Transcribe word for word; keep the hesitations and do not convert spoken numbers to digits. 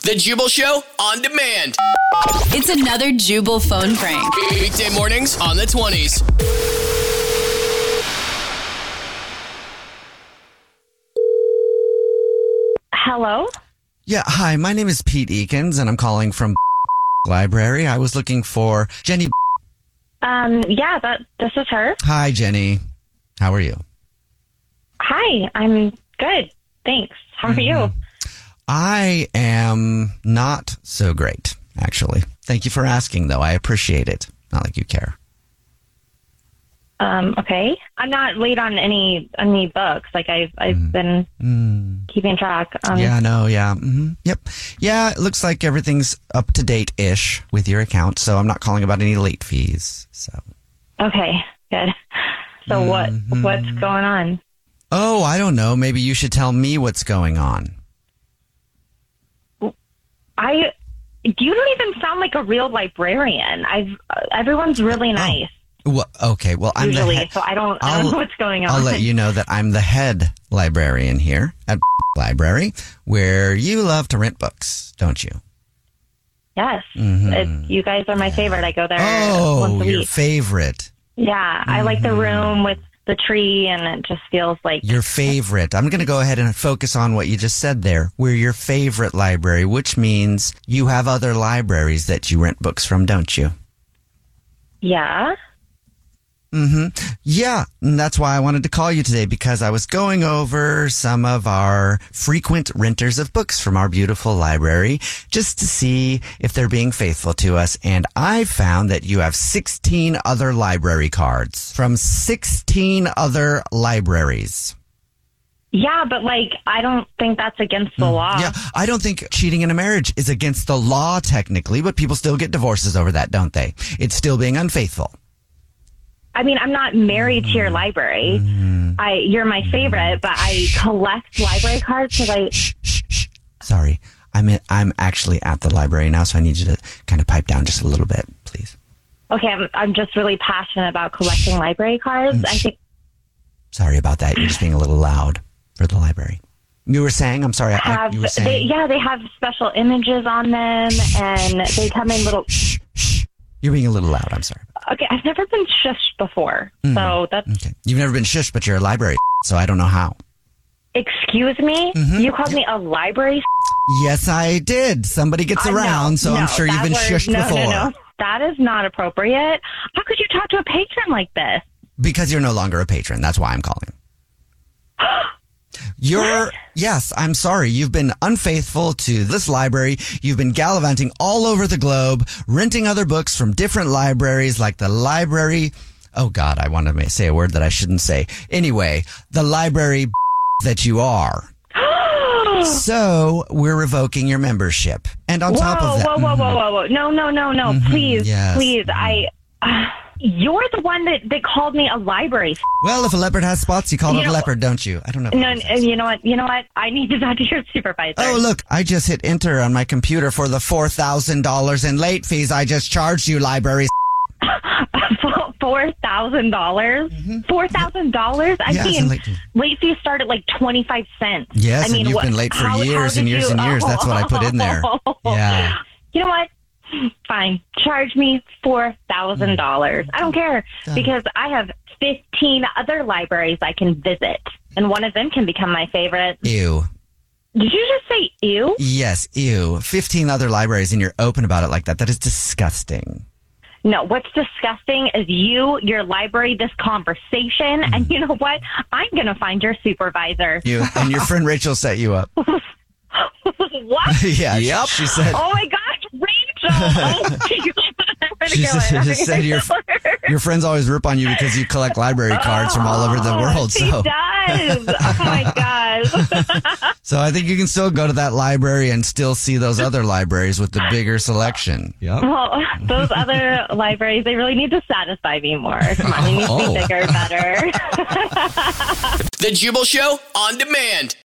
The Jubal Show on demand. It's another Jubal phone prank. Weekday mornings on the twenties. Hello? Yeah, hi, my name is Pete Eakins, and I'm calling from library. I was looking for Jenny. Um, yeah, that this is her. Hi, Jenny. How are you? Hi, I'm good. Thanks. How are Mm-hmm. you? I am not so great, actually. Thank you for asking, though. I appreciate it. Not like you care. Um, okay. I'm not late on any any books. Like I've I've Mm. been Mm. keeping track. Um, Yeah, no, yeah. hmm Yep. Yeah, it looks like everything's up to date-ish with your account, so I'm not calling about any late fees. So. Okay, good. So what Mhm. what's going on? Oh, I don't know. Maybe you should tell me what's going on. I you don't even sound like a real librarian. I've uh, everyone's really nice Well, okay. Well, I'm usually, the head. so I don't I don't I'll- know what's going on. I'll let you know that I'm the head librarian here at Library, where you love to rent books, don't you? Yes, Mhm. it's, you guys are my favorite. I go there Oh, once a your week. favorite. Yeah, I like the Mhm. room with the tree, and it just feels like Your favorite. I'm going to go ahead and focus on what you just said there. We're your favorite library, which means you have other libraries that you rent books from, don't you? yeah. Mm-hmm. Yeah, and that's why I wanted to call you today, because I was going over some of our frequent renters of books from our beautiful library just to see if they're being faithful to us. And I found that you have sixteen other library cards from sixteen other libraries. Yeah, but like, I don't think that's against the law. Yeah, I don't think cheating in a marriage is against the law technically, but people still get divorces over that, don't they? It's still being unfaithful. I mean, I'm not married to your library. I, you're my favorite, but I collect library cards because I. Shh, shh, shh. Sorry, I'm in, I'm actually at the library now, so I need you to kind of pipe down just a little bit, please. Okay, I'm, I'm just really passionate about collecting library cards. I think Sorry about that. You're just being a little loud for the library. You were saying? I'm sorry. I, have you were saying? they, yeah, they have special images on them, and they come in little. Shh, shh. You're being a little loud. I'm sorry. Okay, I've never been shushed before, so that's. Okay. You've never been shushed, but you're a library, so I don't know how. Excuse me, Mhm. you called me a library. Yes, I did. Somebody gets Uh, around, no, so I'm no, sure you've that been word- shushed no, before. No, no, that is not appropriate. How could you talk to a patron like this? Because you're no longer a patron. That's why I'm calling. You're, What? yes, I'm sorry. You've been unfaithful to this library. You've been gallivanting all over the globe, renting other books from different libraries, like the library. Oh, God, I want to say a word that I shouldn't say. Anyway, the library that you are. So we're revoking your membership. And on whoa, top of that. whoa, whoa, whoa, whoa, whoa! No, no, no, no! Mhm, Please, yes. please! I. Uh, you're the one that, that called me a library. Well, if a leopard has spots, you call You it a know- leopard, don't you? I don't know. if No, it n- is. you know what? You know what? I need to talk to your supervisor. Oh, look, I just hit enter on my computer for the four thousand dollars in late fees I just charged you, library. Four thousand dollars. Four thousand dollars. I Yes, mean, and late fees. late fees start at like twenty five cents. Yes, I mean, and you've what- been late for how- how years and did years you- and years. That's what I put in there. Yeah. You know what? Fine. Charge me four thousand dollars. I don't care Done. because I have fifteen other libraries I can visit, and one of them can become my favorite. Ew. Did you just say ew? Yes, ew. fifteen other libraries and you're open about it like that. That is disgusting. No, what's disgusting is you, your library, this conversation, Mm-hmm. and you know what? I'm going to find your supervisor. You and your friend Rachel set you up. What? yeah. Yep. She said Oh my gosh, Rachel! Oh, I'm gonna She kill her. said- I'm just said gonna your- kill her. your friends always rip on you because you collect library cards from all over the Oh, world. She So does. Oh my gosh. so I think you can still go to that library and still see those other libraries with the bigger selection. Yep. Well, those other libraries, they really need to satisfy me more. Come on, they need to Oh. be bigger, better. The Jubal Show on demand.